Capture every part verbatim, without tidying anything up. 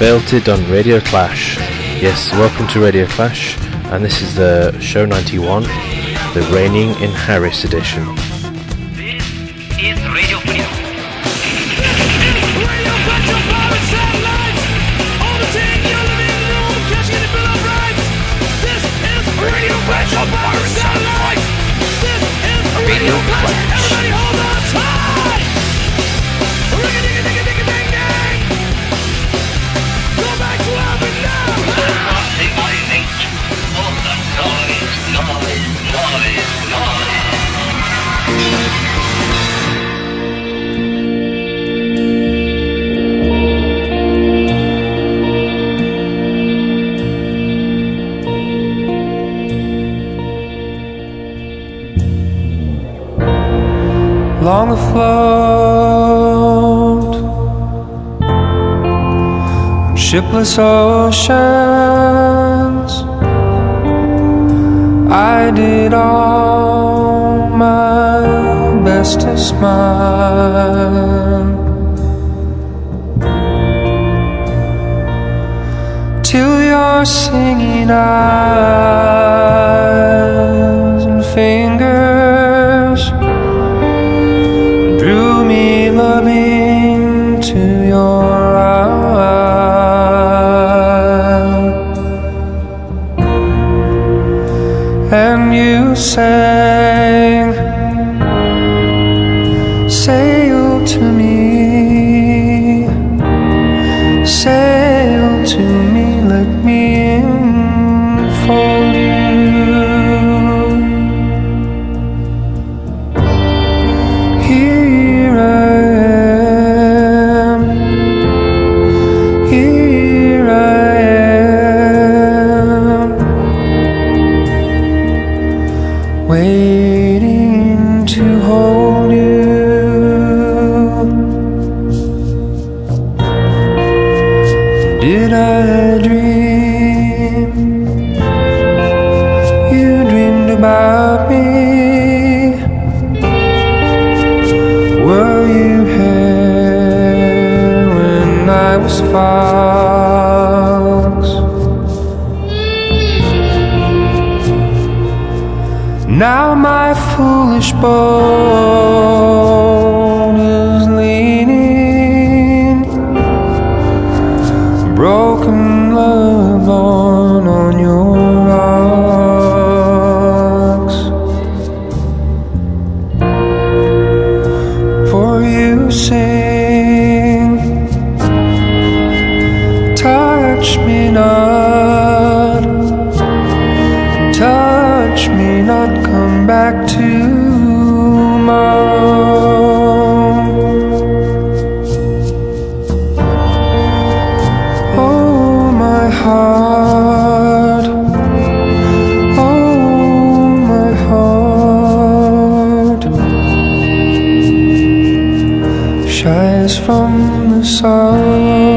Belted on Radio Clash. Yes, welcome to Radio Clash, and this is the show ninety-one, the Reigning in Harris edition. This is Radio Freedom. Radio Clash on Pirate Satellite. Radio Clash. Everybody hold on tight. Ring-a-ding-a-ding-a-ding-a-ding-ding. Go back to where we now. Nothing I hate more than noise, noise, noise, noise. Long afloat on shipless oceans, I did all my best to smile, till your singing eyes and fingers drew me loving to your isle, and you sang, sail to me, sail to me, let me enfold you. Waiting to hold you. Did I dream? You dreamed about me. Were you here when I was fox? Now my foolish boat is leaning, broken love born on your rocks. For you sing, touch me not, touch me not, come back tomorrow. Oh my heart, oh my heart, shies from the sorrow.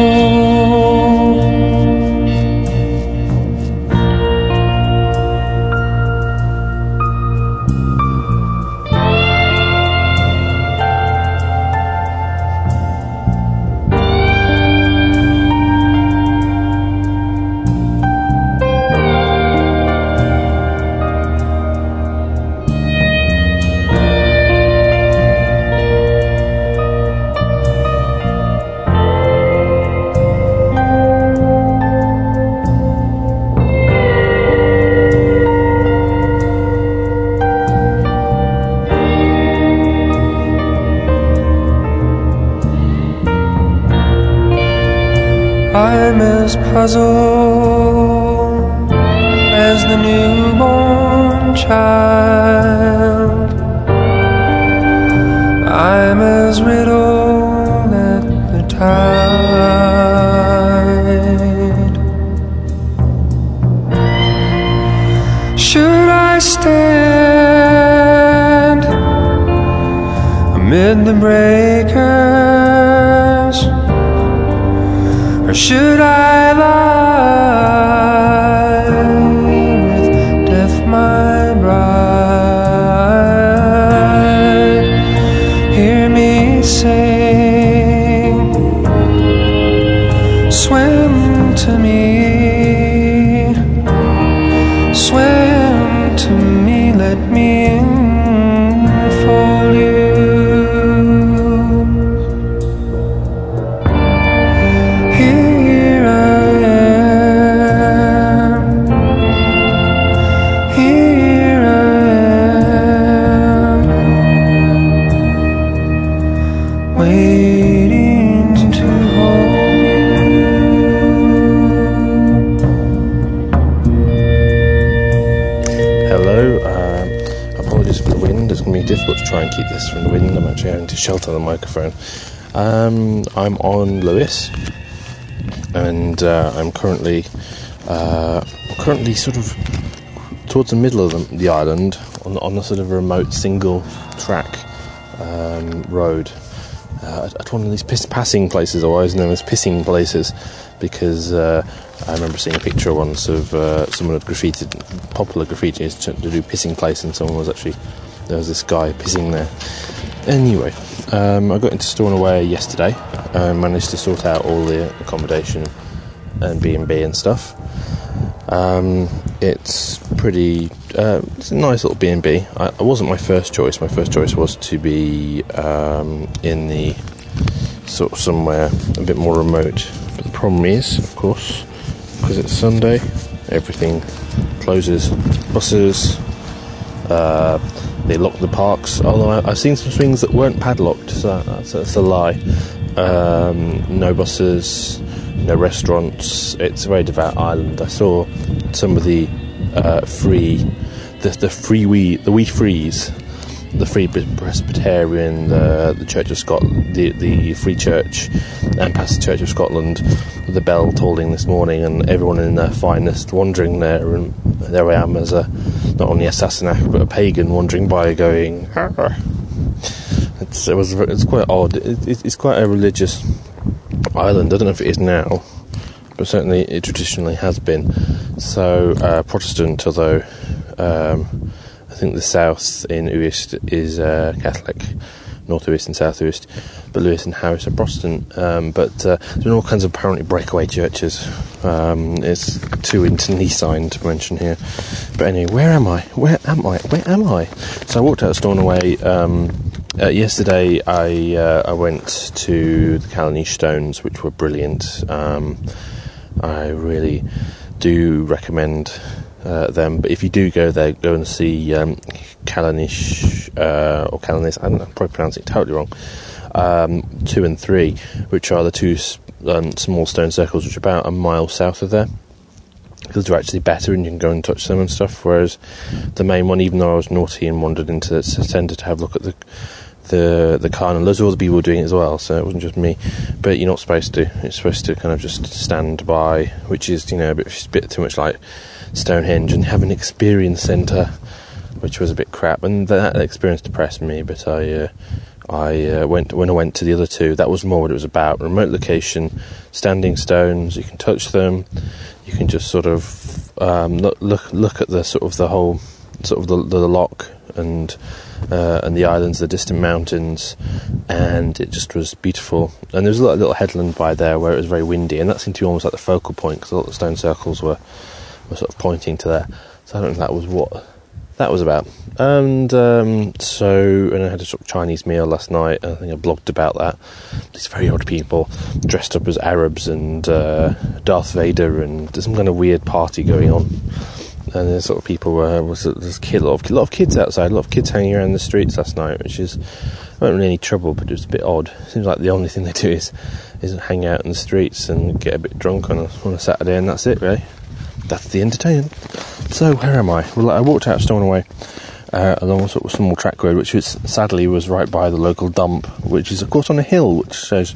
I'm as puzzled as the newborn child. I'm as riddled at the tide. Should I stand amid the breakers, or should I lie with death my bride? Hear me sing, swing me difficult to try and keep this from the wind. I'm actually having to shelter the microphone. Um, I'm on Lewis, and uh, I'm currently uh, currently sort of towards the middle of the, the island, on, on a sort of remote single track um, road uh, at one of these piss passing places, otherwise known as pissing places, because uh, I remember seeing a picture once of uh, someone had graffitied, popular graffitiers to, to do pissing place, and someone was actually, there was this guy pissing there. Anyway, um, I got into Stornoway yesterday. I managed to sort out all the accommodation and B and B and stuff. Um, it's pretty, uh, it's a nice little B and B. I, it wasn't my first choice. My first choice was to be um, in the sort of somewhere a bit more remote. But the problem is, of course, because it's Sunday, everything closes. Buses, uh, they lock the parks. Although I, I've seen some swings that weren't padlocked, so that, that's, that's a lie. Um, no buses, no restaurants. It's a very devout island. I saw some of the uh, free, the the free wee, the wee frees, the Free Presbyterian, the, the Church of Scotland, the the Free Church, and past the Church of Scotland, with the bell tolling this morning, and everyone in their finest wandering there, and there I am as a not only a Sassenach but a pagan wandering by, going. Arr. It's it was it's quite odd. It, it, it's quite a religious island. I don't know if it is now, but certainly it traditionally has been. So uh, Protestant, although um, I think the south in Uist is uh, Catholic, North Uist and South Uist, but Lewis and Harris are Protestant. Um, but uh, there's been all kinds of apparently breakaway churches. Um, it's too internecine to mention here. But anyway, where am I? Where am I? Where am I? So I walked out of Stornoway. Um, Uh, yesterday I uh, I went to the Callanish Stones, which were brilliant. Um, I really do recommend uh, them. But if you do go there, go and see um, Callanish uh, or Callanish. I don't know, I'm probably pronouncing it totally wrong. Um, two and three, which are the two um, small stone circles, which are about a mile south of there. Because they're actually better, and you can go and touch them and stuff. Whereas the main one, even though I was naughty and wandered into it, tended to have a look at the the the car, and loads of other people doing it as well. So it wasn't just me. But you're not supposed to. You're supposed to kind of just stand by, which is, you know, a bit, a bit too much like Stonehenge, and have an experience centre, which was a bit crap. And that experience depressed me. But I uh, I uh, went when I went to the other two. That was more what it was about. Remote location, standing stones. You can touch them. You can just sort of um, look, look look at the sort of the whole sort of the, the lock and uh, and the islands, the distant mountains, and it just was beautiful. And there was a little, little headland by there where it was very windy, and that seemed to be almost like the focal point, because all the stone circles were were sort of pointing to there. So I don't know if that was what that was about. And um, so, and I had a sort of Chinese meal last night. I think I blogged about that. These very odd people dressed up as Arabs and uh, Darth Vader, and there's some kind of weird party going on. And there's sort of people were was there's a, kid, a, lot of, a lot of kids outside, a lot of kids hanging around the streets last night, which is not really any trouble, but it was a bit odd. Seems like the only thing they do is is hang out in the streets and get a bit drunk on a on a Saturday, and that's it, really. That's the entertainment. So where am I? Well, I walked out of Stornoway uh, along a sort of small track road, which was, sadly was right by the local dump, which is of course on a hill, which shows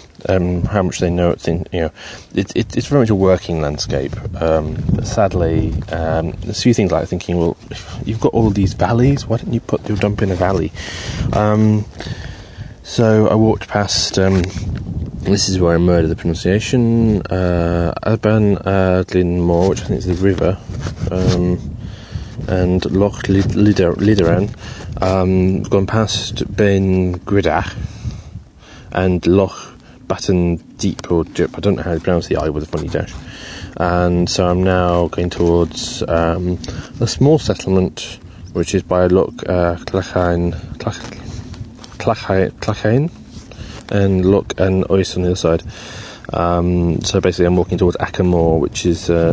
um, how much they know. It's in, you know, it, it, it's very much a working landscape. Um, but sadly, um, there's a few things like thinking, well, if you've got all these valleys, why don't you put your dump in a valley? Um, so I walked past. Um, This is where I murdered the pronunciation. Uh, Aban uh, Glenmore, which I think is the river, um, and Loch Lideran. Um, gone past Ben Gridach and Loch Batten Deep or Dip. I don't know how to pronounce the I with a funny dash. And so I'm now going towards um, a small settlement, which is by Loch uh, Clachain, Clachain, Clachain. And Loch and Ois on the other side. Um, so basically I'm walking towards Acamore, which is uh,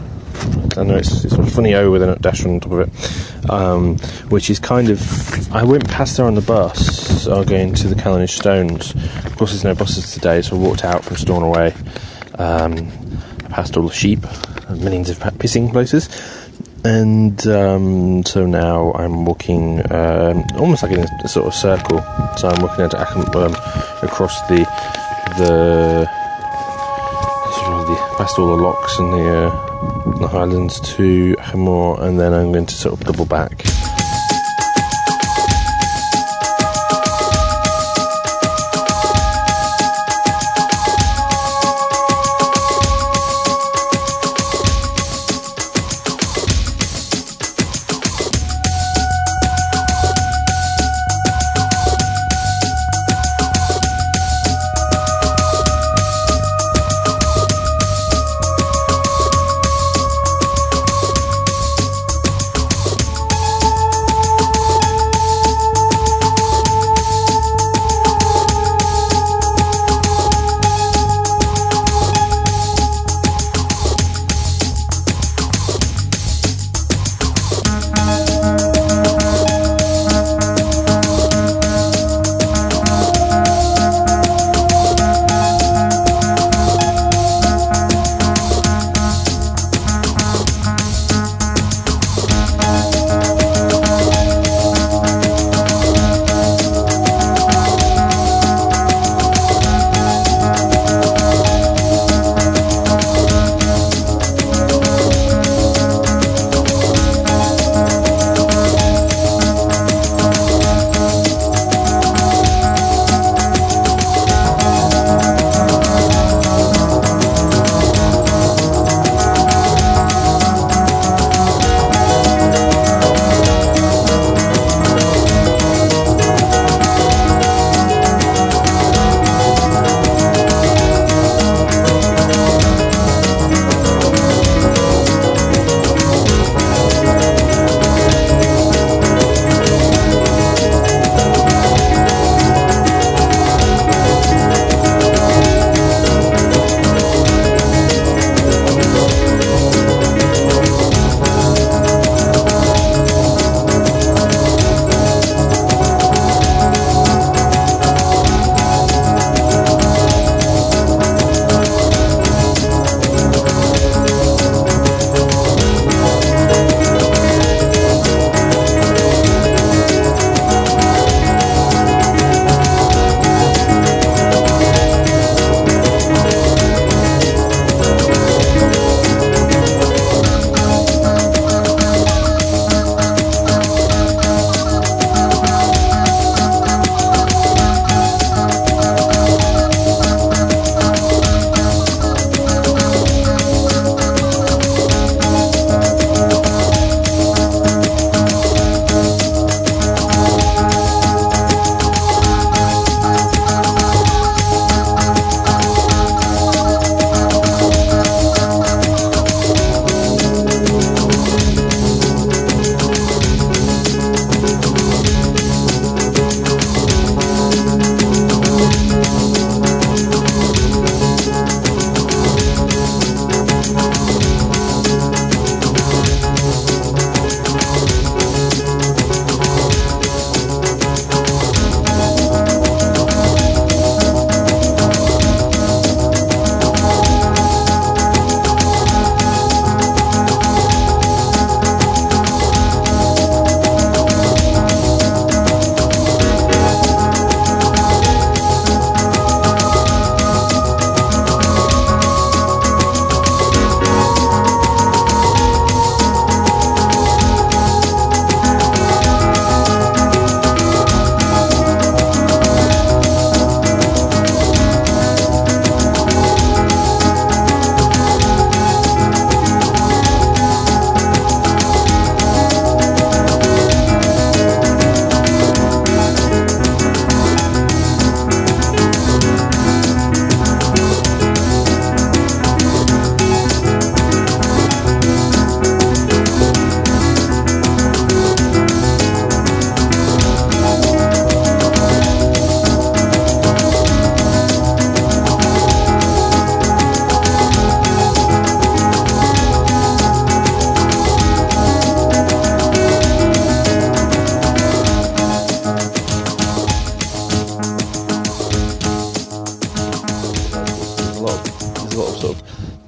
I know it's, it's sort of funny O with a dash on top of it, um, which is kind of, I went past there on the bus, so going to the Callanish Stones. Of course there's no buses today, so I walked out from Stornoway, um, past all the sheep, millions of pissing places, and um, so now I'm walking um, almost like in a sort of circle. So I'm walking into Achim, um, across the the sort of the past all the locks and the uh, the highlands to Achimore, and then I'm going to sort of double back.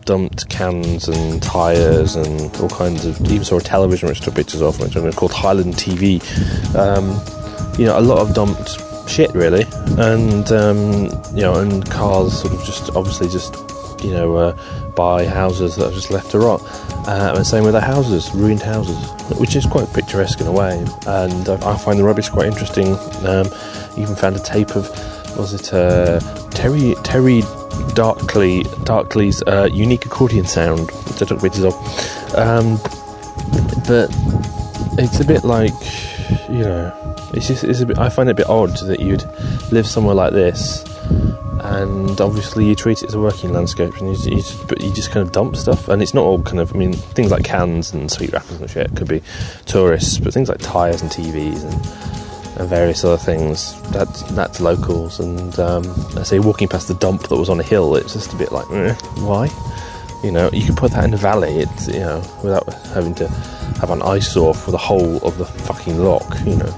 dumped cans and tyres and all kinds of, even saw a television which took pictures of, which is called Highland T V. Um, you know, a lot of dumped shit, really, and um, you know, and cars sort of just obviously just you know uh, by houses that are just left to rot, uh, and same with the houses, ruined houses, which is quite picturesque in a way, and I, I find the rubbish quite interesting. Um, even found a tape of, was it uh, Terry Terry Darkley Darkley's uh, unique accordion sound, which I took pictures of, um, but it's a bit like, you know. It's just, it's a bit, I find it a bit odd that you'd live somewhere like this, and obviously you treat it as a working landscape, and you, you, just, but you just kind of dump stuff, and it's not all kind of, I mean, things like cans and sweet wrappers and shit could be tourists, but things like tyres and T Vs and, and various other things, that's, that's locals, and um, I say walking past the dump that was on a hill, it's just a bit like, eh, why? You know, you could put that in a valley, it's, you know, without having to have an eyesore for the whole of the fucking lock, you know.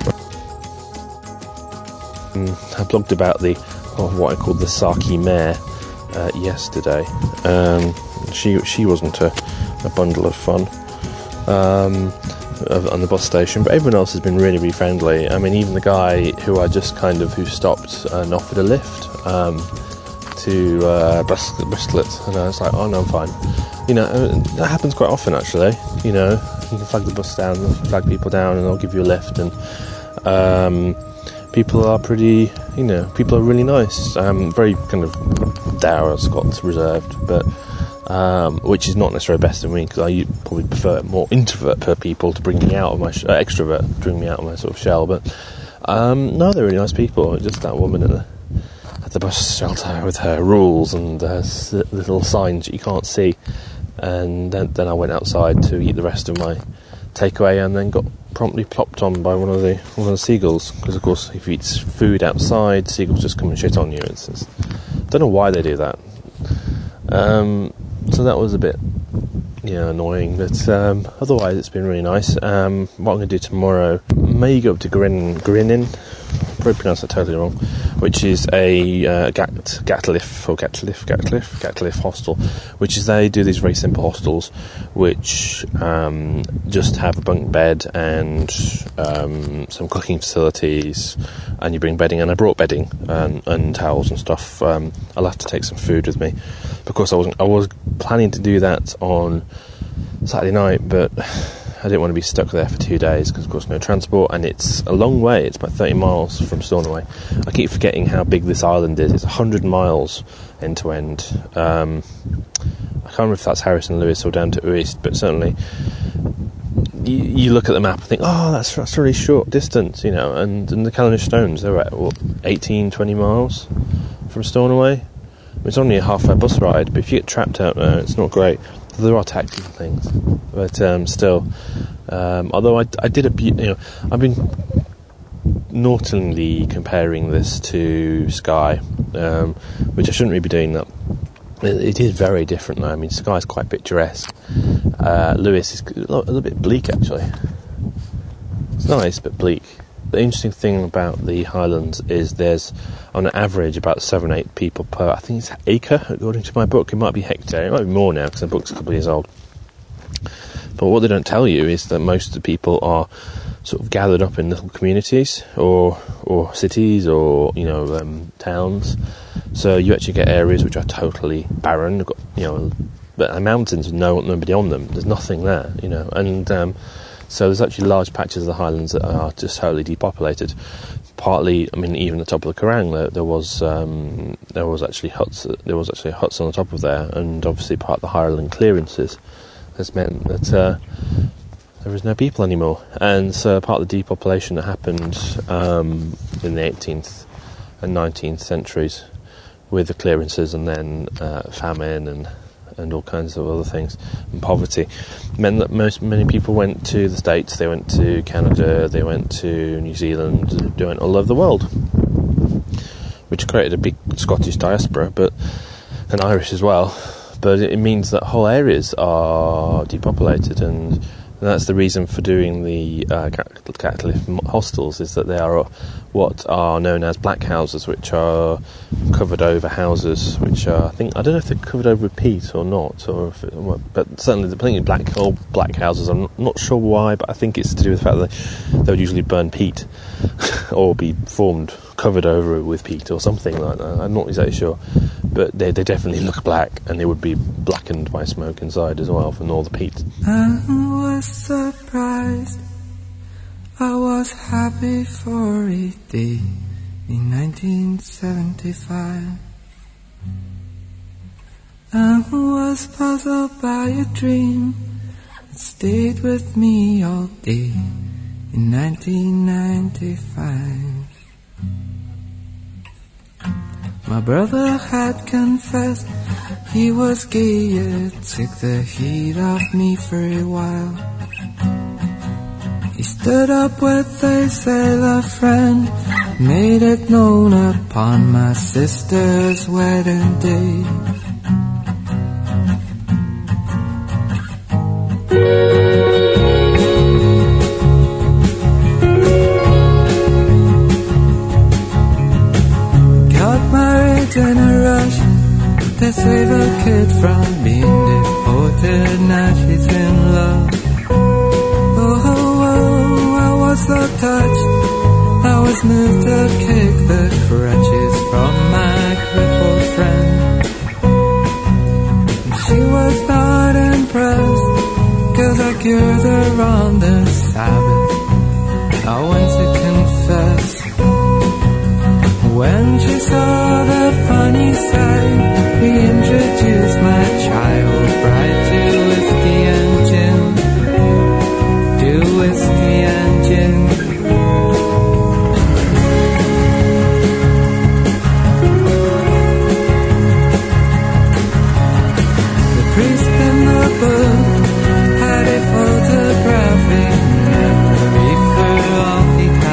I blogged about the oh, what I called the Saki mare uh, yesterday. Um, she she wasn't a, a bundle of fun um, on the bus station, but everyone else has been really, really friendly. I mean, even the guy who I just kind of who stopped and offered a lift um, to uh, Bristlet, and I was like, oh no, I'm fine. You know, that happens quite often actually. You know, you can flag the bus down, flag people down, and they'll give you a lift, and um, people are pretty, you know, people are really nice. Um, very kind of dour, Scots reserved, but um, which is not necessarily best of me, because I probably prefer more introvert per people to bring me out of my sh- uh, extrovert to bring me out of my sort of shell. But um, no, they're really nice people. Just that woman at the, at the bus shelter with her rules and uh, little signs that you can't see. And then, then I went outside to eat the rest of my takeaway, and then got promptly plopped on by one of the one of the seagulls, because of course if you eat food outside, seagulls just come and shit on you. It's, it's don't know why they do that. Um, so that was a bit, yeah, annoying, but um, otherwise it's been really nice. Um, what I'm going to do tomorrow, may go up to Grin, Grinnin, probably pronounced that totally wrong, which is a uh, Gat, Gatliff, or Gatliff, Gatliff, Gatliff hostel, which is, they do these very simple hostels, which um, just have a bunk bed and um, some cooking facilities, and you bring bedding, and I brought bedding and, and towels and stuff. Um, I'll have to take some food with me, because I wasn't, I was planning to do that on Saturday night, but I didn't want to be stuck there for two days, because of course no transport, and it's a long way. It's about thirty miles from Stornoway. I keep forgetting how big this island is. It's one hundred miles end to end. Um, I can't remember if that's Harrison Lewis or down to Uist, but certainly you, you look at the map and think, oh, that's, that's a really short distance, you know, and, and the Callanish Stones, they're at, what, eighteen, twenty miles from Stornoway. It's only a half-hour bus ride, but if you get trapped out there, it's not great. There are taxis and things, but um, still. Um, although I, I did a, you know, I've been naughtingly comparing this to Skye, um, which I shouldn't really be doing. That it, it is very different. Though. I mean, Skye's quite picturesque. Uh, Lewis is a little bit bleak, actually. It's nice, but bleak. The interesting thing about the Highlands is there's, on average, about seven, eight people per, I think it's acre, according to my book. It might be hectare, it might be more now, because the book's a couple of years old. But what they don't tell you is that most of the people are sort of gathered up in little communities, or or cities, or, you know, um, towns. So you actually get areas which are totally barren, You've got, you know, but mountains with no, nobody on them. There's nothing there, you know, and um, so there's actually large patches of the Highlands that are just totally depopulated. Partly, I mean, even the top of the Kerrang, there, there was um, there was actually huts. There was actually huts on the top of there, and obviously part of the Highland clearances has meant that uh, there is no people anymore. And so part of the depopulation that happened um, in the eighteenth and nineteenth centuries, with the clearances and then uh, famine and. and all kinds of other things, and poverty, meant that most many people went to the States, they went to Canada, they went to New Zealand, they went all over the world, which created a big Scottish diaspora, but and Irish as well. But it means that whole areas are depopulated, and And that's the reason for doing the uh, Catcliffe hostels, is that they are what are known as black houses, which are covered over houses, which are, I think, I don't know if they're covered over with peat or not, or if it, but certainly the plenty of black old black houses. I'm not sure why, but I think it's to do with the fact that they, they would usually burn peat or be formed covered over with peat or something like that. I'm not exactly sure, but they they definitely look black, and they would be blackened by smoke inside as well from all the peat. I was surprised, I was happy for a day in nineteen seventy-five. I was puzzled by a dream that stayed with me all day in nineteen ninety-five. My brother had confessed he was gay, yet took the heat off me for a while. He stood up with a sailor friend, made it known upon my sister's wedding day. In a rush to save a kid from being deported, now she's in love. Oh, oh, oh, I was so touched, I was moved to kick the crutches from my crippled friend. And she was not impressed, cause I cured her on the Sabbath. I went to confess. When she saw the funny side, we introduced my child bride to whiskey and gin, to whiskey and gin. The priest in the book had a photographic memory for all he had.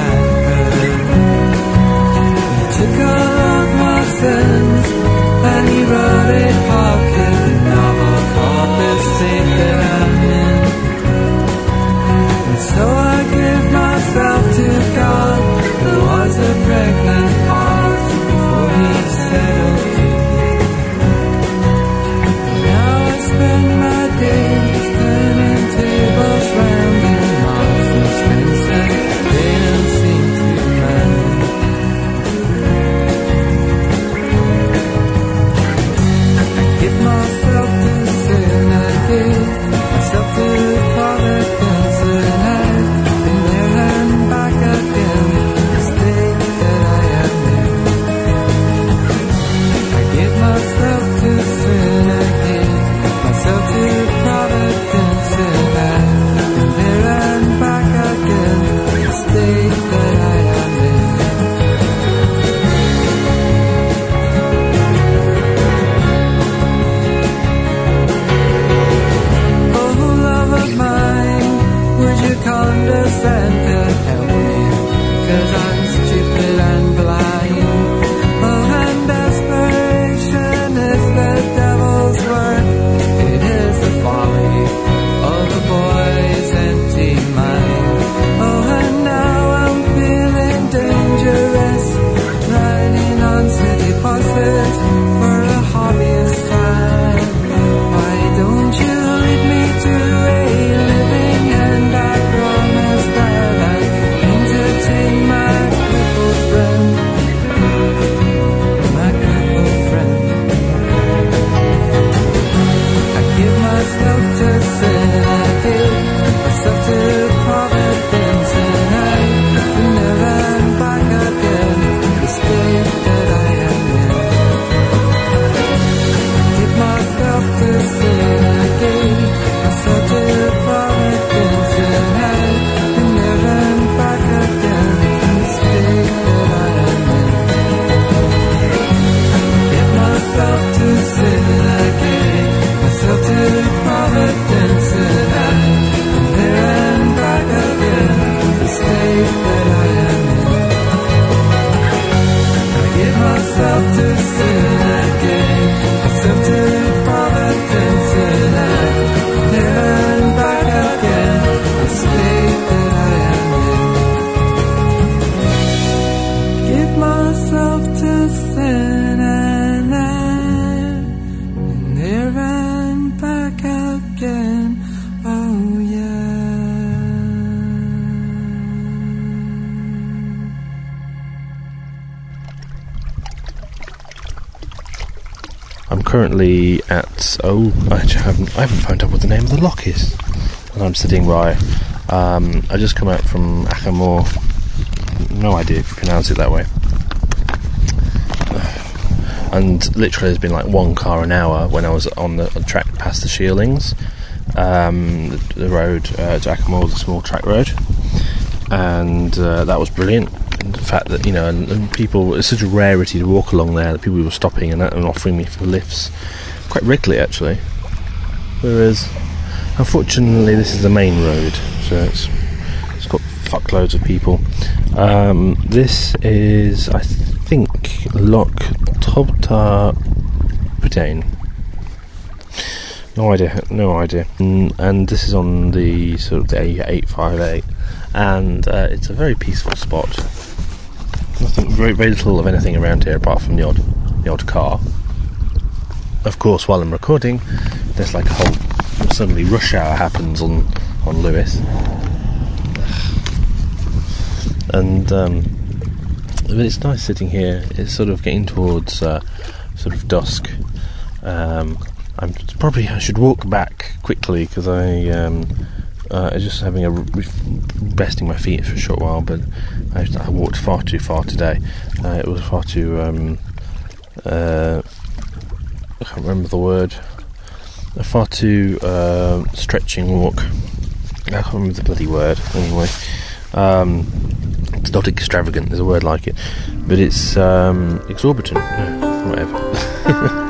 myself to sin and then and there and back again. Oh yeah. I'm currently at oh I actually haven't I haven't found out what the name of the loch is, and I'm sitting by. Um, I just come out from Achamore. No idea if you pronounce it that way. And literally there's been like one car an hour when I was on the, on the track past the Shearlings, um, the, the road uh, to Achamore, the small track road, and uh, that was brilliant. And the fact that, you know, and, and people, it's such a rarity to walk along there, that people were stopping and, and offering me for lifts quite regularly actually, whereas unfortunately this is the main road, so it's it's got fuckloads of people. Um, this is, I think, Loch Tobta Putain. No idea, no idea. Mm, and this is on the sort of the A eight five eight, and uh, it's a very peaceful spot. Nothing, very, very little of anything around here apart from the odd, the odd car. Of course, while I'm recording, there's like a whole suddenly rush hour happens on on Lewis, and um, but it's nice sitting here. It's sort of getting towards uh, sort of dusk. Um, I'm probably I should walk back quickly because I um, uh, I'm just having a re- resting my feet for a short while, but I, I walked far too far today. Uh, it was far too um, uh, I can't remember the word. A far too uh, stretching walk. I can't remember the bloody word. Anyway, um, it's not extravagant. There's a word like it, but it's um, exorbitant. No, whatever.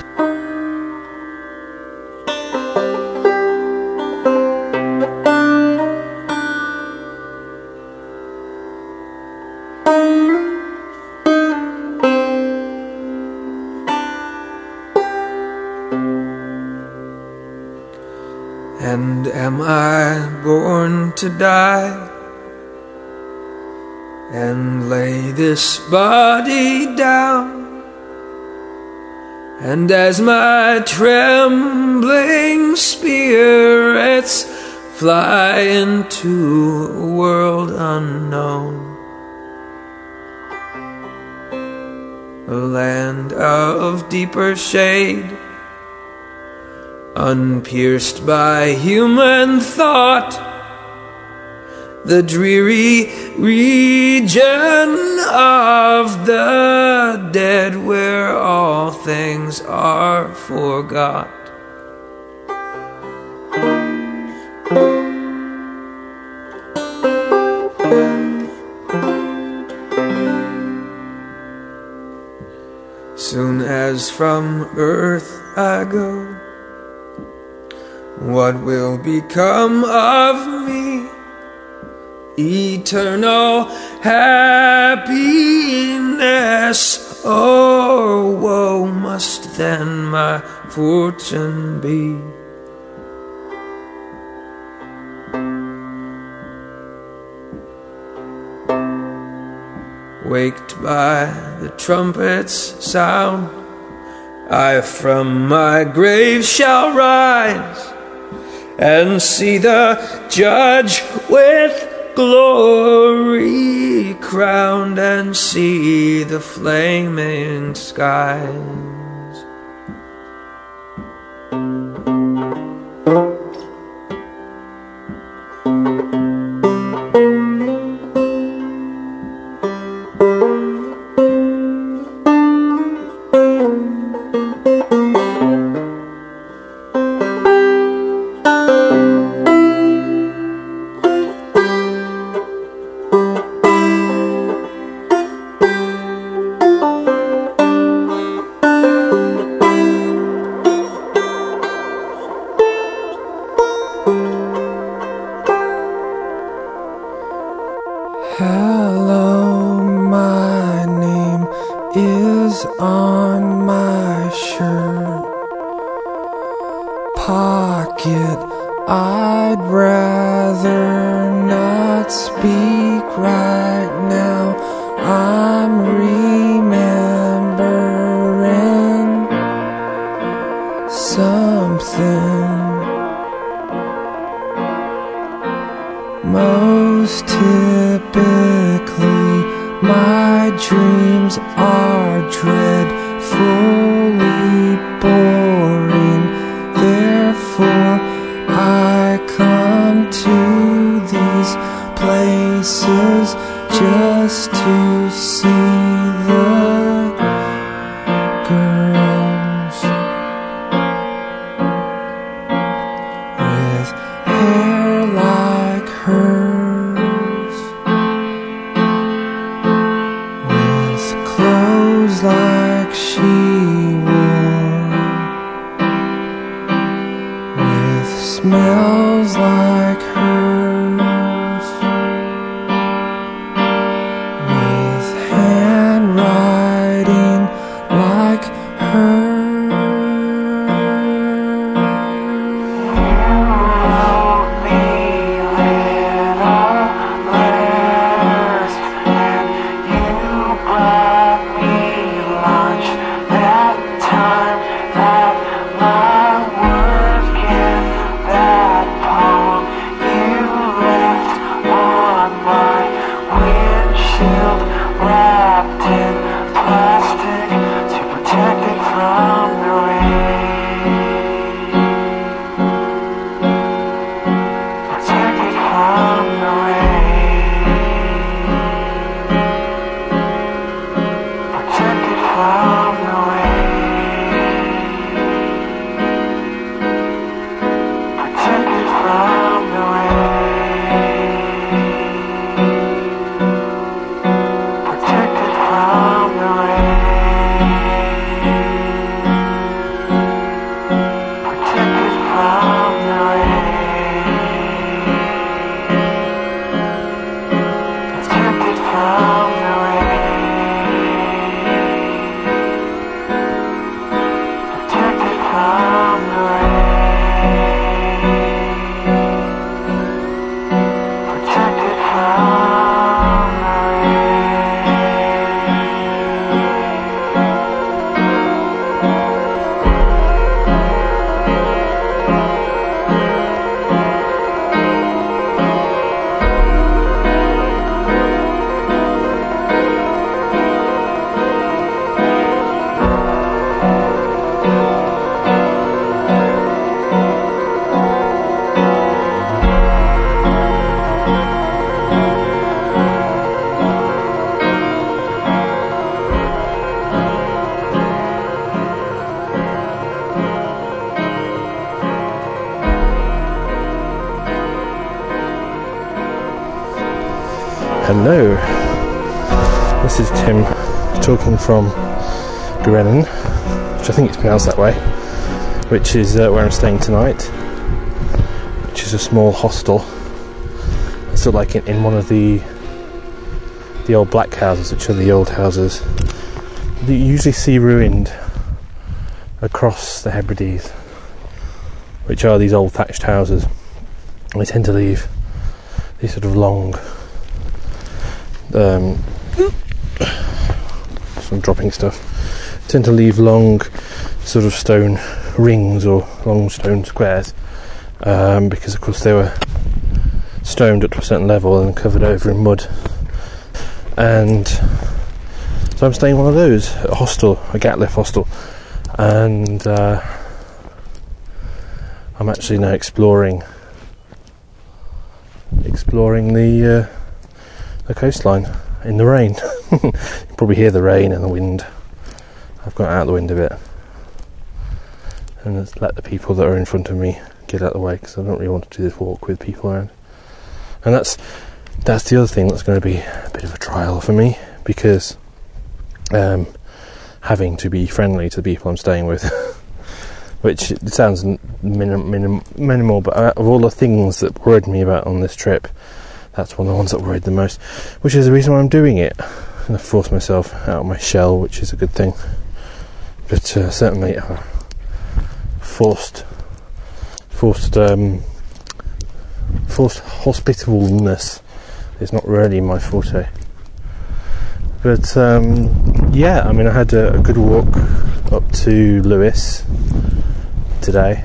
And am I born to die and lay this body down? And as my trembling spirits fly into a world unknown, a land of deeper shade, unpierced by human thought, the dreary region of the dead where all things are forgot. Soon as from earth I go, what will become of me? Eternal happiness or woe must then my fortune be. Waked by the trumpet's sound, I from my grave shall rise and see the judge with glory crowned, and see the flaming skies. Hello, my name is on my shirt pocket. I'd rather not speak right now. I'm reading dreams are dreadfully boring. Therefore, I come to these places just to see the girls with hair like hers, with clothes like she wore, with smells like hers, with handwriting like hers. Wrapped in plastic to protect it from the rain. Protect it from the rain. Protect it from the rain. Protect it from the rain. Hello, this is Tim talking from Grennan, which I think it's pronounced that way, which is uh, where I'm staying tonight, which is a small hostel. It's sort of like in, in one of the the old black houses, which are the old houses that you usually see ruined across the Hebrides, which are these old thatched houses. And they tend to leave these sort of long Um, some dropping stuff tend to leave long sort of stone rings or long stone squares, um, because of course they were stoned up to a certain level and covered over in mud. And so I'm staying in one of those, a hostel, a Gatliff hostel, and uh, I'm actually now exploring exploring the uh, the coastline in the rain. You can probably hear the rain and the wind. I've gone out the wind a bit and just let the people that are in front of me get out of the way, because I don't really want to do this walk with people around. And that's that's the other thing that's going to be a bit of a trial for me, because um, having to be friendly to the people I'm staying with, which it sounds minim, minim, minimal, but of all the things that worried me about on this trip, that's one of the ones that worried the most, which is the reason why I'm doing it. And I forced myself out of my shell, which is a good thing. But uh, certainly uh, forced, forced, um, forced hospitableness is not really my forte. But um, yeah, I mean, I had a, a good walk up to Lewis today,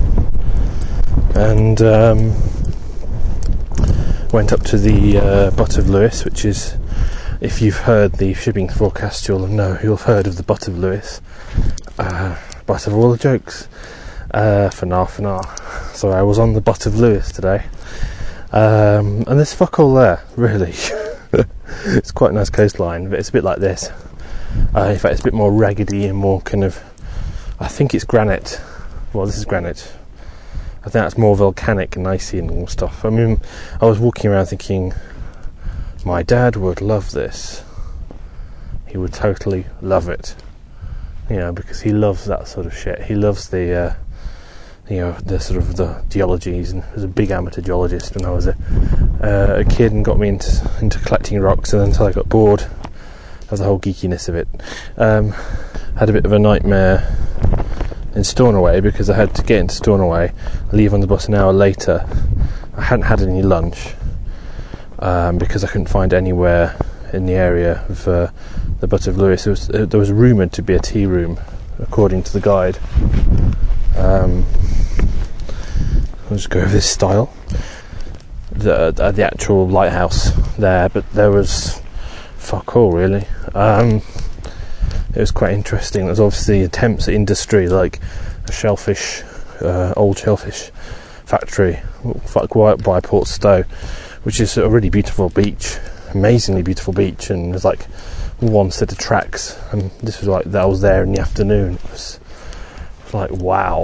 and um, went up to the uh, Butt of Lewis, which is if you've heard the shipping forecast, you'll know, you'll have heard of the Butt of Lewis. Uh, butt of all the jokes. Uh, for nah, for nah. So I was on the Butt of Lewis today. Um, and there's fuck all there, really. It's quite a nice coastline, but it's a bit like this. Uh, in fact, it's a bit more raggedy and more kind of, I think it's granite. Well, this is granite. I think that's more volcanic and icy and all stuff. I mean, I was walking around thinking, my dad would love this. He would totally love it. You know, because he loves that sort of shit. He loves the, uh, you know, the sort of the geologies, and was a big amateur geologist when I was a, uh, a kid, and got me into, into collecting rocks, and until I got bored of the whole geekiness of it. Um, had a bit of a nightmare in Stornoway, because I had to get into Stornoway, leave on the bus an hour later. I hadn't had any lunch, um, because I couldn't find anywhere in the area of uh, the Butt of Lewis. There was, uh, there was rumoured to be a tea room, according to the guide. Um, I'll just go over this style. The, uh, the actual lighthouse there, but there was fuck all really. Um, it was quite interesting. There's obviously attempts at industry, like a shellfish, uh, old shellfish factory, quite by Port Stowe, which is a really beautiful beach, amazingly beautiful beach, and there's like one set of tracks, and this was like that I was there in the afternoon. It was, it was like wow.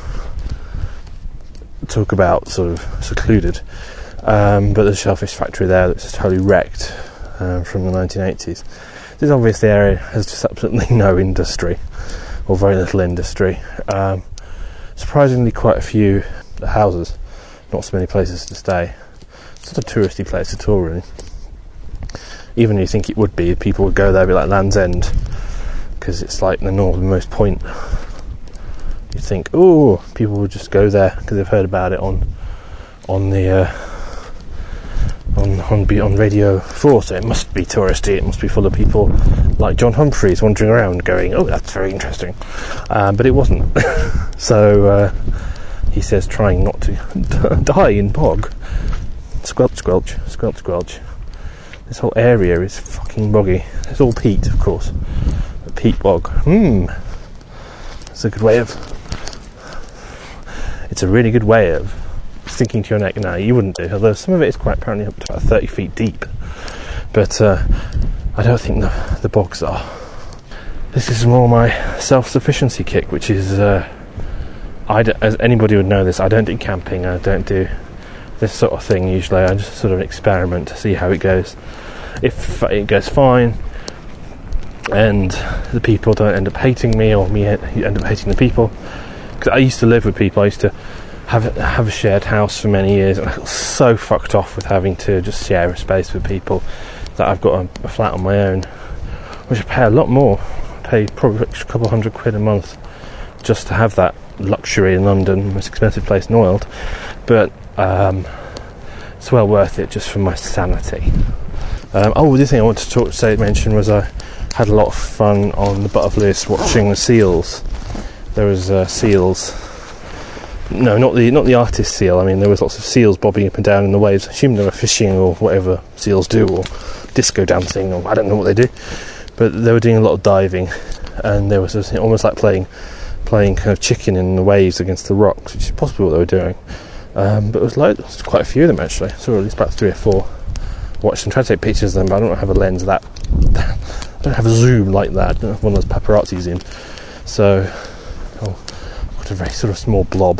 Talk about sort of secluded. Um, but there's a shellfish factory there that's totally wrecked, uh, from the nineteen eighties. This obviously area has just absolutely no industry, or very little industry. Um, surprisingly quite a few houses, not so many places to stay. It's not a touristy place at all really. Even you think it would be, people would go there, be like Land's End, because it's like the northernmost point. You think, oh, people would just go there because they've heard about it on on the uh, on on on Radio Four. So it must be touristy. It must be full of people like John Humphreys wandering around, going, "Oh, that's very interesting." Um, but it wasn't. So uh, he says, trying not to die in bog. Squelch, squelch, squelch, squelch. This whole area is fucking boggy. It's all peat, of course. But peat bog. Hmm. It's a good way of. It's a really good way of sinking to your neck. No, you wouldn't do. Although some of it is quite apparently up to about thirty feet deep. But uh, I don't think the, the bogs are. This is more my self-sufficiency kick, which is, uh, I d- as anybody would know this, I don't do camping. I don't do this sort of thing usually. I just sort of experiment to see how it goes. If it goes fine, and the people don't end up hating me, or me end up hating the people. Because I used to live with people. I used to have have a shared house for many years, and I got so fucked off with having to just share a space with people that I've got a, a flat on my own, which I pay a lot more. I pay probably a couple hundred quid a month just to have that luxury in London, most expensive place in the world. But um, it's well worth it just for my sanity. Um, oh, the thing I wanted to talk, say, mention was I had a lot of fun on the Butt of Lewis watching the seals. There was uh, seals. No, not the not the artist seal. I mean, there was lots of seals bobbing up and down in the waves. I assume they were fishing or whatever seals do, or disco dancing, or I don't know what they do. But they were doing a lot of diving, and there was this, almost like playing playing kind of chicken in the waves against the rocks, which is possibly what they were doing. Um, but it was like, there's quite a few of them actually. I saw at least about three or four. Watched them, tried to take pictures of them, but I don't have a lens that. I don't have a zoom like that. I don't have one of those paparazzi zoom. So, oh, what a very sort of small blob.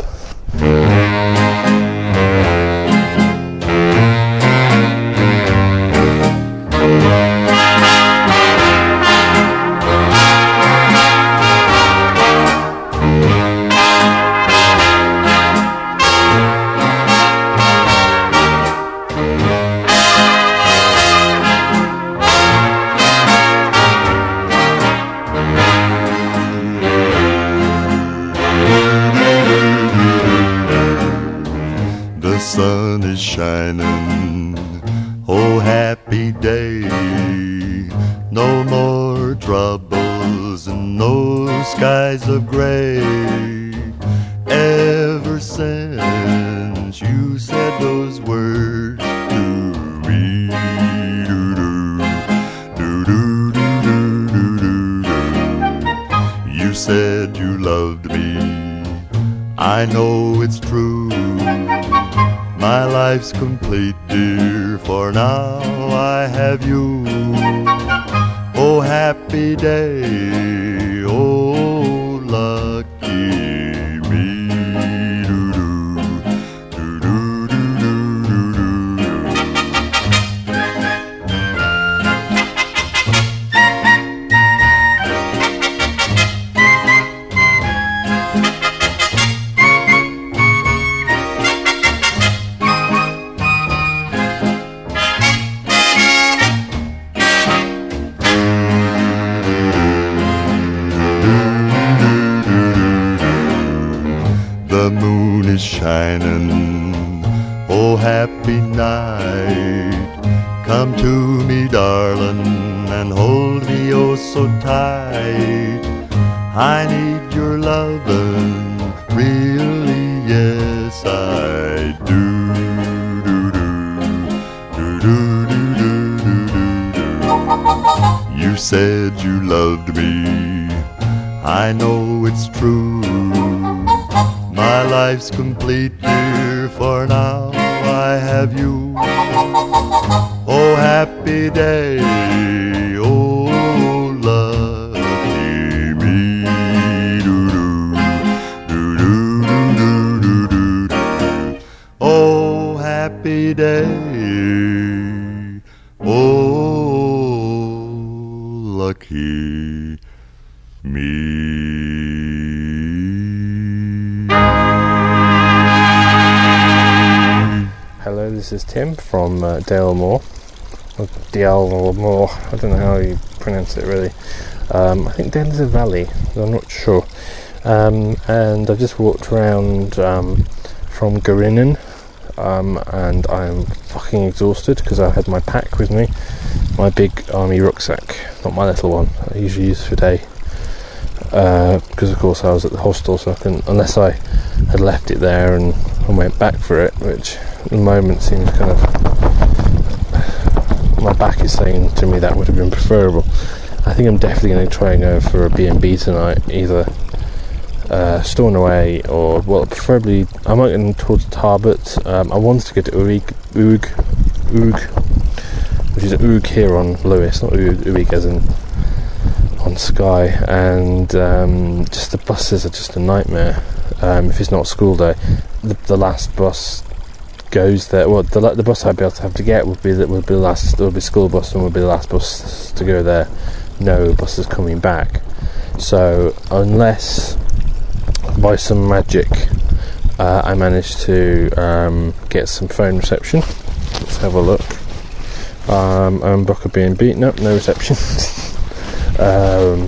Sun is shining, oh happy day. No more troubles and no skies of gray. Ever since you said those words to me, said you loved me, I know it's true. My life's complete, dear, for now I have you. Oh, happy day, oh, lucky me. Doo-doo, doo-doo, doo-doo, the moon is shining, oh happy night. Come to me, darling, and hold me oh so tight. I need your lovin', really, yes I do. You said you loved me, I know it's true. My life's complete, dear, for now I have you. Oh, happy day, oh, lucky me. Doo-doo, doo-doo, doo-doo, doo-doo. Oh, happy day, oh, lucky me. Hello, this is Tim from uh, Dale Moor, or Dale Moor, I don't know how you pronounce it really. Um, I think Dale is a valley, I'm not sure. Um, and I've just walked around um, from Gorinnen, um, and I'm fucking exhausted because I had my pack with me, my big army rucksack, not my little one I usually use for day. Uh, because of course I was at the hostel, so I couldn't, unless I had left it there and, and went back for it, which at the moment seems kind of, my back is saying to me that would have been preferable. I think I'm definitely going to try and go for a B and B tonight, either uh, Stornoway or, well, preferably I might go towards Tarbert. um, I wanted to go to Uig, Uig, Uig, which is Uig here on Lewis, not Uig, Uig as in on Skye, and um, just the buses are just a nightmare. Um, if it's not school day, the, the last bus goes there. Well, the the bus I'd be able to have to get would be that would be the last. Would be school bus and would be the last bus to go there. No buses coming back. So unless by some magic uh, I manage to um, get some phone reception, let's have a look. Um, and book a B and B. Nope, no reception. Um,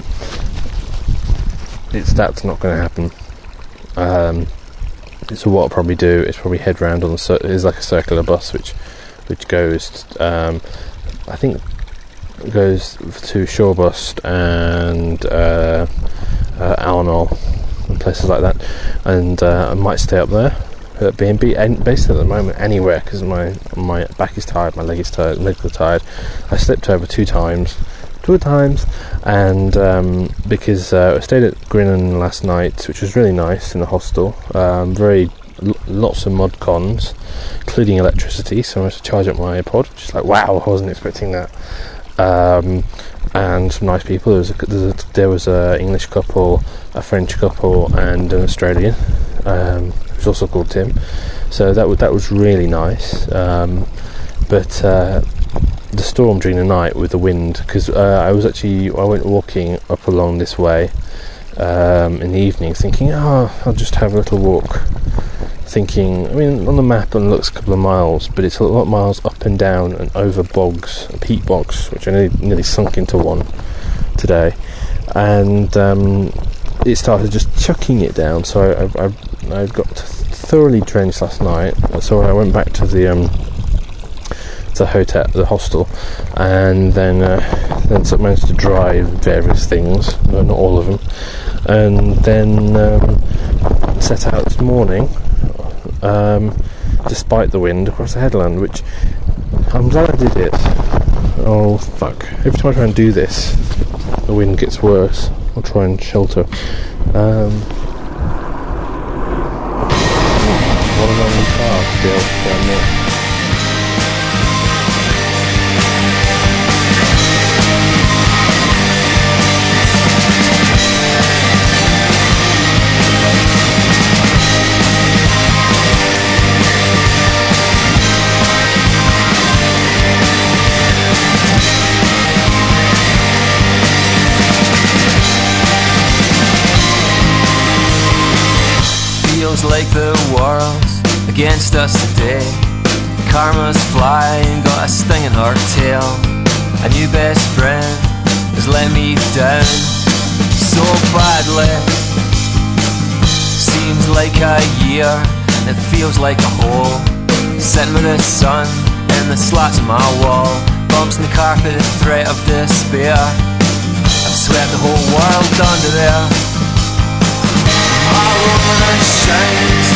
it's that's not going to happen. Um, so what I'll probably do is probably head round on the cir- is like a circular bus which which goes um, I think goes to Shorebust and uh, uh, Alnall and places like that, and uh, I might stay up there at B and B, and basically at the moment anywhere, because my my back is tired, my leg is tired, legs are tired. I slipped over two times. Two times, and um, because uh, I stayed at Gorinnen last night, which was really nice in the hostel. Um, very l- lots of mod cons, including electricity. So I managed to charge up my iPod, which is like wow, I wasn't expecting that. Um, and some nice people. There was a, there was a English couple, a French couple, and an Australian, um, who's also called Tim. So that was that was really nice. Um, but uh, the storm during the night with the wind, because uh, I was actually I went walking up along this way um, in the evening, thinking, oh, I'll just have a little walk. Thinking, I mean, on the map it looks a couple of miles, but it's a lot of miles up and down and over bogs, peat bogs, which I nearly, nearly sunk into one today, and um, it started just chucking it down. So I, I, I got thoroughly drenched last night. So I went back to the um, the hotel, the hostel, and then uh, then managed to drive various things, no, not all of them, and then um, set out this morning, um, despite the wind, across the headland, which I'm glad I did it. Oh fuck! Every time I try and do this, the wind gets worse. I'll try and shelter. Um, what am I in the car still down there? Like the world's against us today. Karma's flying, got a sting in her tail. A new best friend has let me down so badly. Seems like a year, it feels like a whole. Sitting with the sun and the slats on my wall. Bumps in the carpet, the threat of despair. I've swept the whole world under there. My loneliness shines,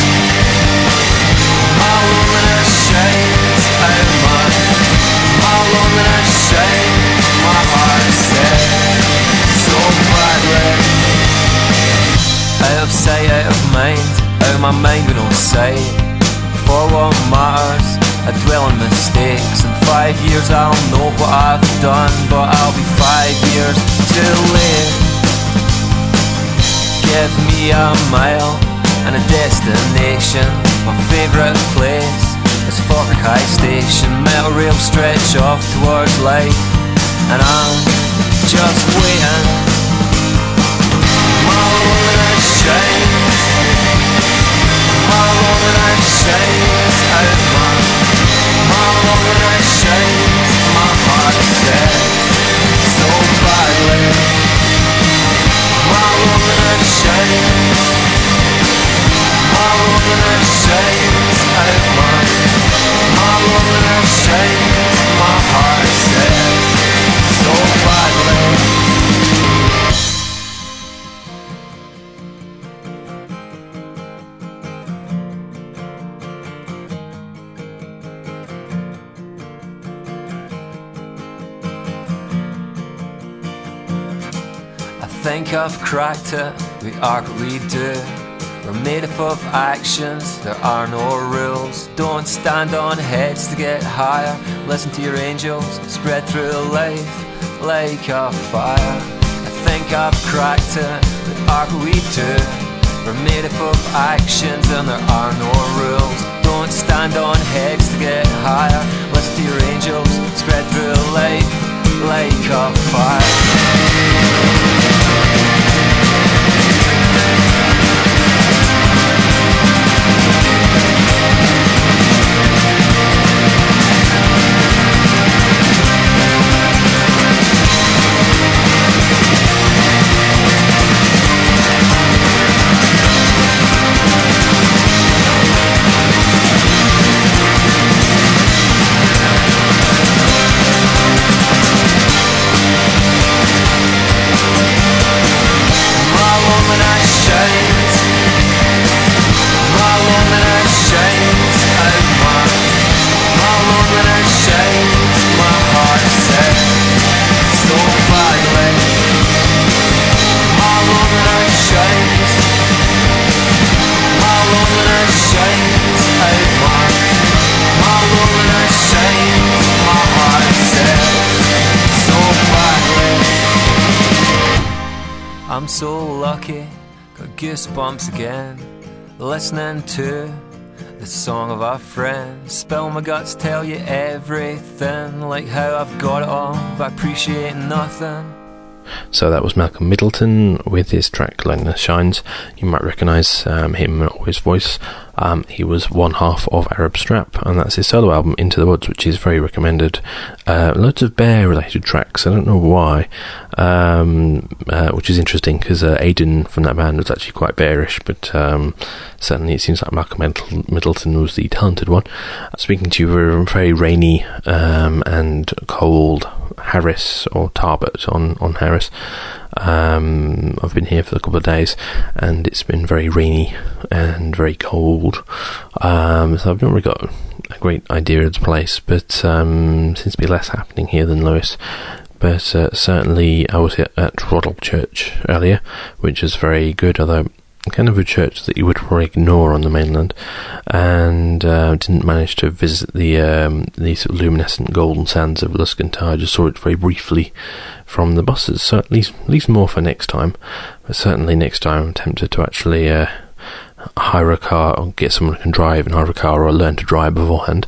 my loneliness shines out of mine. My loneliness shines, my heart set so badly. Out of sight, out of mind, out of my mind with no sight. For what matters, I dwell on mistakes. In five years I'll know what I've done, but I'll be five years too late. Give me a mile and a destination. My favourite place is Falkirk High Station. Metal rail stretch off towards life, and I'm just waiting. My loneliness shines, my loneliness shines out of mine. My loneliness shines, my heart set so badly. My loneliness shines, my loneliness shines out of mine. My loneliness shines, my heart set so badly. I think I've cracked it, we are what we do. We're made up of actions, there are no rules. Don't stand on heads to get higher. Listen to your angels, spread through life like a fire. I think I've cracked it, we are what we do. We're made up of actions and there are no rules. Don't stand on heads to get higher. Listen to your angels, spread through life like a fire. I'm so lucky, got goosebumps again, listening to the song of our friend. Spill my guts, tell you everything, like how I've got it all, but appreciate nothing. So that was Malcolm Middleton with his track Loneliness Shines. You might recognise um, him or his voice. Um, he was one half of Arab Strap, and that's his solo album Into the Woods, which is very recommended. Uh, loads of bear related tracks, I don't know why, um, uh, which is interesting because uh, Aidan from that band was actually quite bearish, but um, certainly it seems like Malcolm Middleton was the talented one. Speaking to you, we're very rainy um, and cold Harris or Tarbert on, on Harris. Um, I've been here for a couple of days and it's been very rainy and very cold, um, so I've not really got a great idea of the place, but um, seems to be less happening here than Lewis. but uh, certainly I was at, at Roddle Church earlier, which is very good, although kind of a church that you would probably ignore on the mainland, and uh, didn't manage to visit the um, the sort of luminescent golden sands of Luscantare. I just saw it very briefly from the buses, so at least, at least more for next time. But certainly next time I'm tempted to actually uh, hire a car, or get someone who can drive and hire a car, or learn to drive beforehand.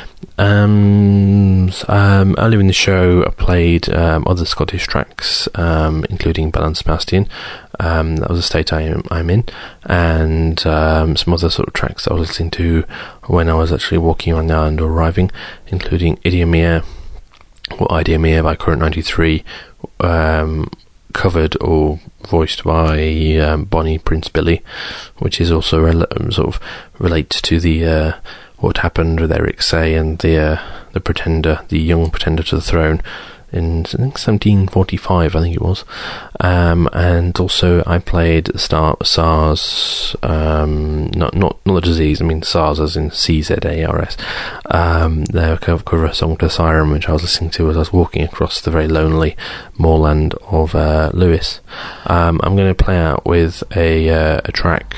Um, um, earlier in the show I played um, other Scottish tracks, um, including Belle and Sebastian. Um, that was the state I am, I'm in, and um, some other sort of tracks that I was listening to when I was actually walking around the island or arriving, including Idiomia, or Idiomia by Current ninety-three, um, covered or voiced by um, Bonnie Prince Billy, which is also rel- sort of relates to the uh, what happened with Eric Say and the uh, the pretender, the young pretender to the throne in I think seventeen forty-five, I think it was. Um, and also I played Star- SARS, um, not not not the disease, I mean SARS as in C Z A R S. Um, their cover a song to Siren, which I was listening to as I was walking across the very lonely moorland of uh, Lewis. Um, I'm going to play out with a uh, a track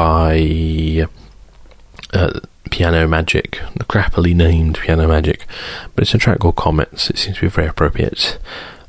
by Uh, Piano Magic, the crappily named Piano Magic, but it's a track called Comets. It seems to be very appropriate,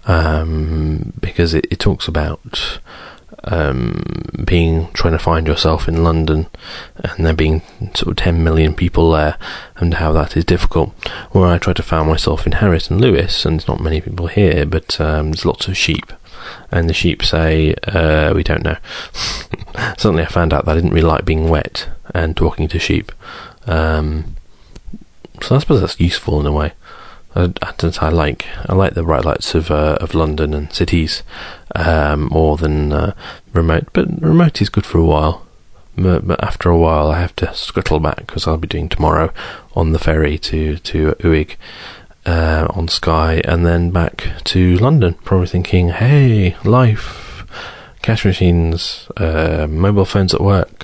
um, because it, it talks about um, being trying to find yourself in London, and there being sort of ten million people there, and how that is difficult. Where I try to find myself in Harris and Lewis, and there's not many people here, but um, there's lots of sheep, and the sheep say, uh, we don't know. Suddenly I found out that I didn't really like being wet and talking to sheep. Um, so I suppose that's useful in a way. I, I, I like I like the bright lights of uh, of London and cities um, more than uh, remote, but remote is good for a while. But, but after a while, I have to scuttle back, because I'll be doing tomorrow on the ferry to to Uig uh, on Skye, and then back to London. Probably thinking, hey, life, cash machines, uh, mobile phones at work,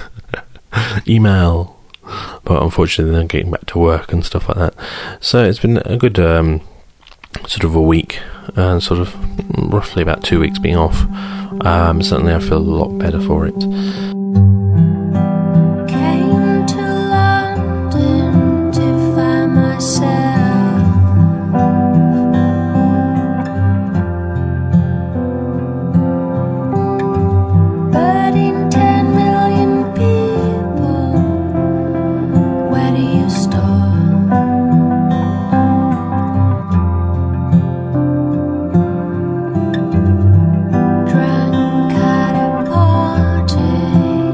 email. But unfortunately they're getting back to work and stuff like that. So it's been a good um, sort of a week, and sort of roughly about two weeks being off. Um, certainly I feel a lot better for it. Came to London to find myself, but in ten million people, where do you start? Drunk at a party,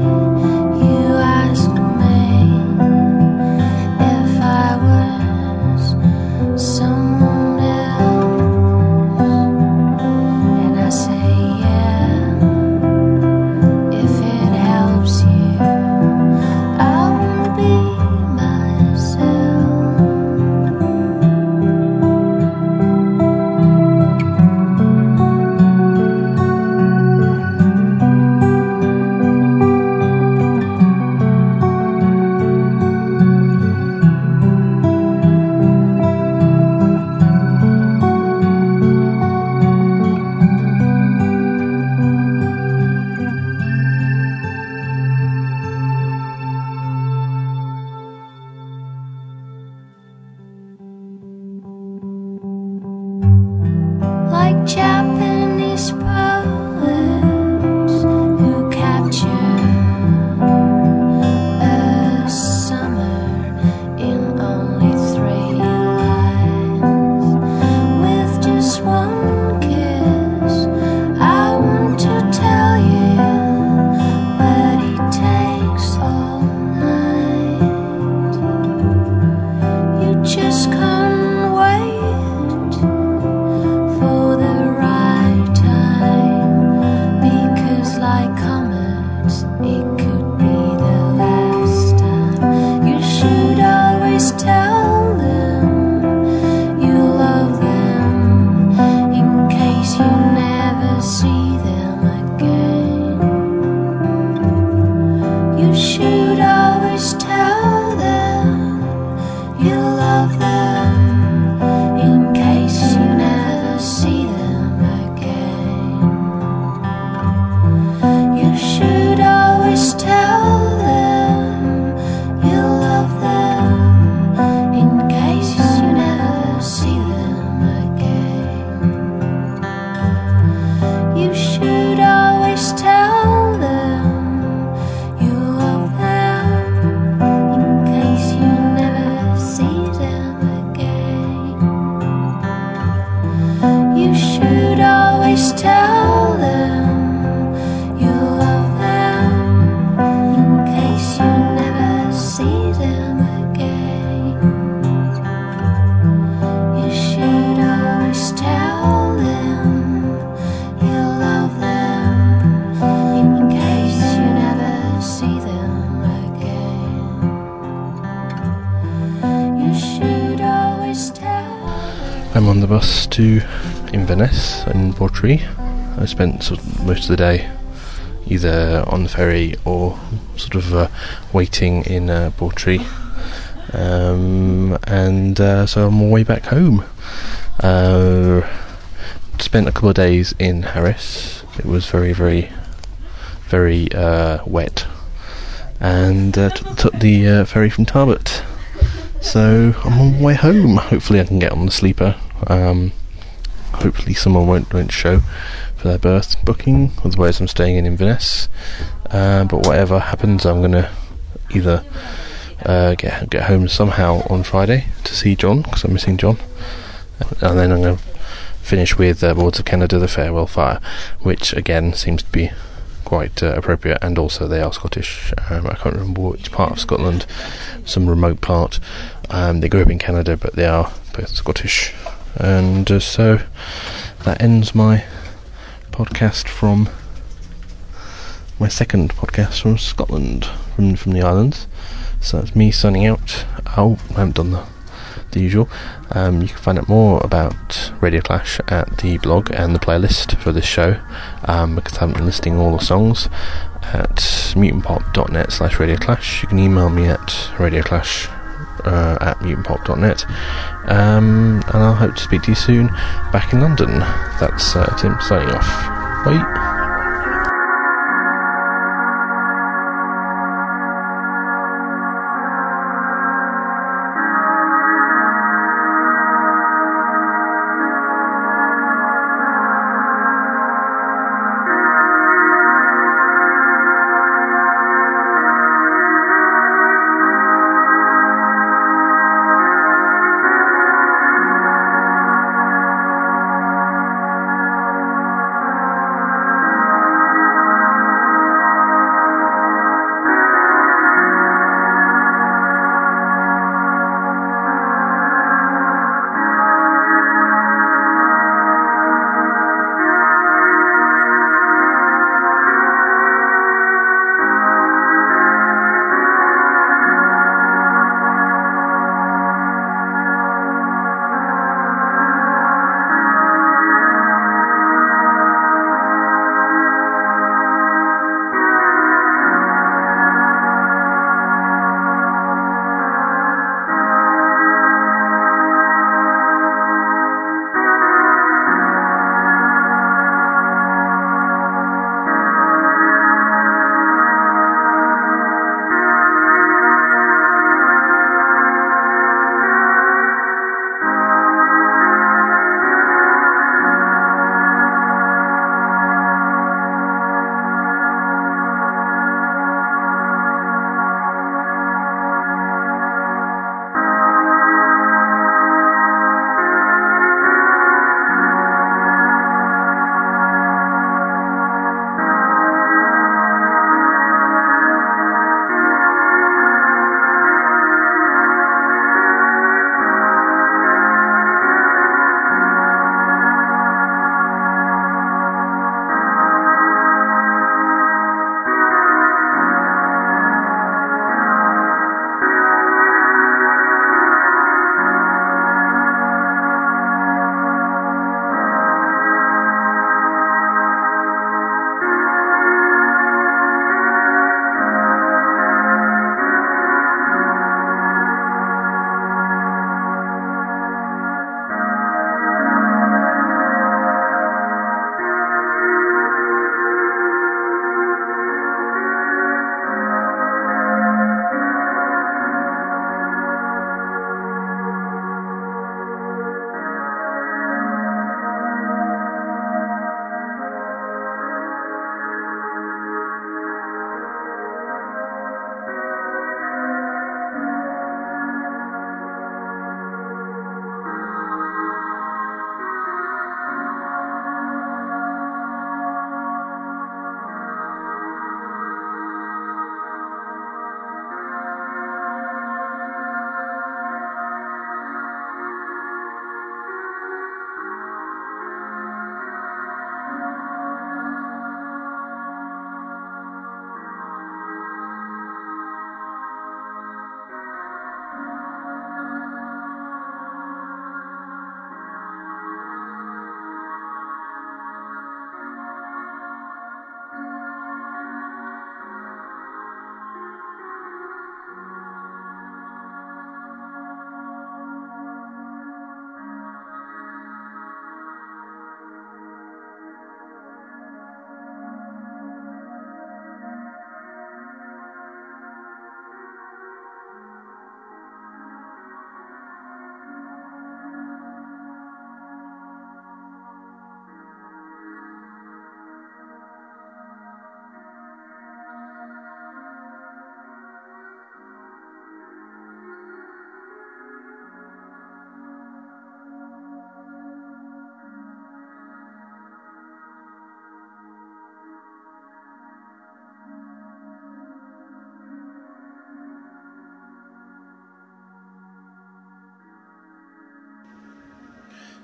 I'm on the bus to Inverness in Portree. I spent sort of most of the day either on the ferry or sort of uh, waiting in uh, Portree, um, and uh, so I'm on my way back home. Uh, spent a couple of days in Harris. It was very, very, very uh, wet, and uh, t- took the uh, ferry from Tarbert. So I'm on my way home. Hopefully I can get on the sleeper. Um, hopefully someone won't, won't show for their berth booking, otherwise I'm staying in Inverness. Uh, but whatever happens, I'm going to either uh, get get home somehow on Friday to see John, because I'm missing John, and then I'm going to finish with uh, Lords of Canada, The Farewell Fire, which again seems to be quite uh, appropriate, and also they are Scottish. um, I can't remember which part of Scotland, some remote part. Um, they grew up in Canada, but they are both Scottish. And uh, so that ends my podcast from my second podcast from Scotland, from from the islands. So that's me signing out. Oh, I haven't done the the usual. Um, you can find out more about Radio Clash at the blog and the playlist for this show, um, because I haven't been listing all the songs, at mutantpop.net slash Radio Clash. You can email me at radioclash uh, at mutantpop.net, um, and I'll hope to speak to you soon back in London. That's uh, Tim signing off. Bye.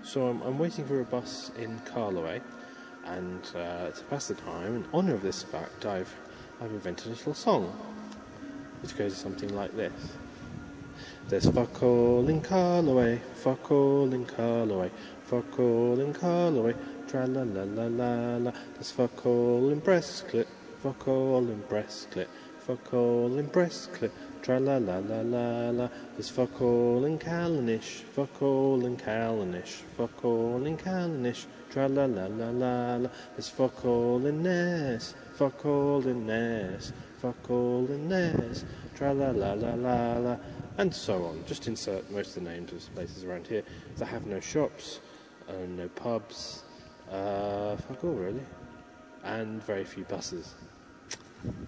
So I'm, I'm waiting for a bus in Carloway, and uh, to pass the time, in honour of this fact, I've I've invented a little song, which goes something like this. There's fuck all in Carloway, fuck all in Carloway, fuck all in Carloway, tra la la la la la. There's fuck all in Brestclip, fuck all in Brestclip, fuck all in Brestclip, tra la la la la la. There's fuck all in Callanish, fuck all in Callanish, fuck all in Callanish, tra la la la la la. There's fuck all in Ness, fuck all in Ness, fuck all in Ness, tra la la la la la. And so on. Just insert most of the names of places around here. They have no shops, uh, no pubs, uh, fuck all really, and very few buses.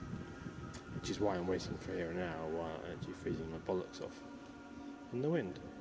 Which is why I'm waiting for here an hour while I'm actually freezing my bollocks off in the wind.